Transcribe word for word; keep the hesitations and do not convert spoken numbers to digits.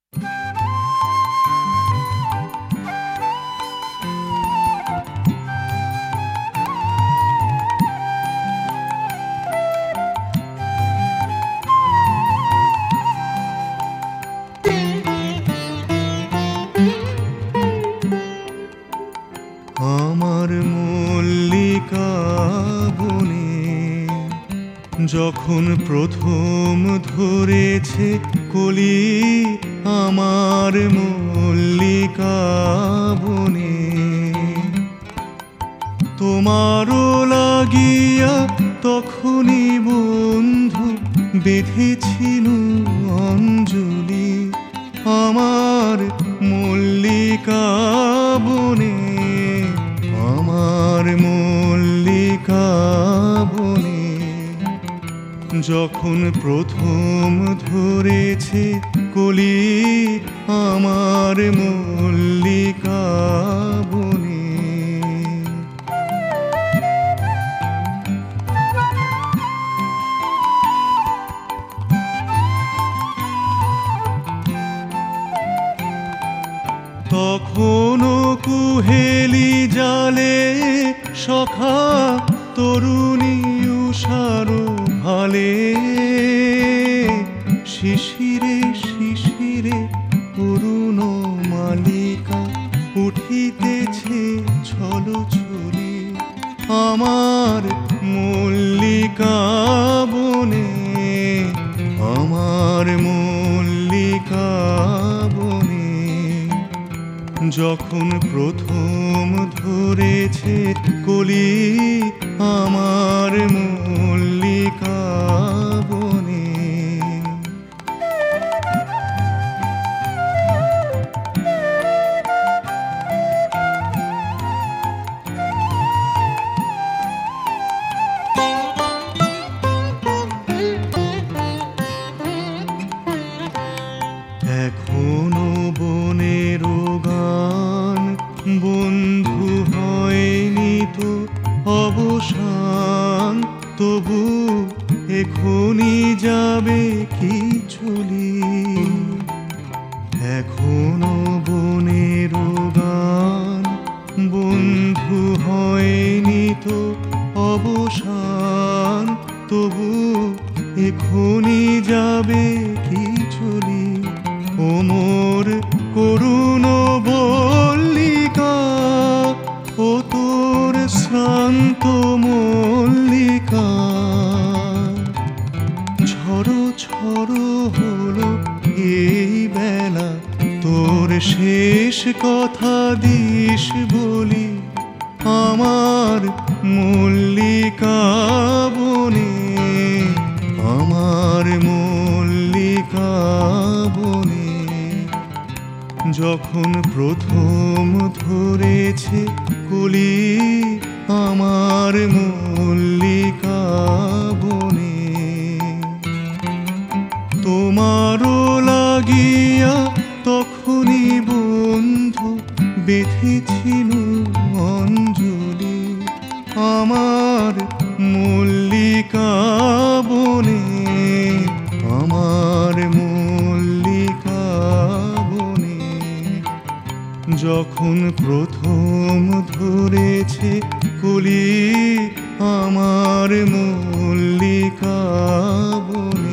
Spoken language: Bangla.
আমার মল্লিকা বনে যখন প্রথম ধরেছে কলি, আমার মল্লিকা বনে তোমারও লাগিয়া তখনই বন্ধু বেঁধেছিল অঞ্জলি। আমার মল্লিকা বনে, আমার মল্লিকা বনে যখন প্রথম ধরেছে কলি, আমার মল্লিকা বনে। তখনও কুহেলি জালে সখা তরুণী উষার ভালে, শিশিরে শিশিরে অরুণ মালিকা উঠিতেছে ছলছলি। আমার মল্লিকা বনে, আমার মল্লিকা বনে যখন প্রথম ধরেছে কলি, আমার মল্লিকা বনে। এখনো বনের গান বন্ধু হয়নি তো অবসান, তবু এখনই যাবে কি চলি। এখনো বনের গান বন্ধু হয়নি তো অবসান, তবু এখনই যাবে কি চলি। ও মোর করুণ মল্লিকা, ও তোর শ্রান্ত মল্লিকা, ঝড়ো ঝড়ো হলো এই বেলা, তোর শেষ কথা দিস বলি। আমার মল্লিকা বনে, আমার মল্লিকা বনে যখন প্রথম ধরেছে কলি, আমার মল্লিকা বনে। তোমারও লাগিয়া তখনই বন্ধু বেঁধেছিল অঞ্জলি। আমার মল্লিকা বনে, আমার মল্লিকা বনে যখন প্রথম ধরেছে কলি, আমার মল্লিকা বনে।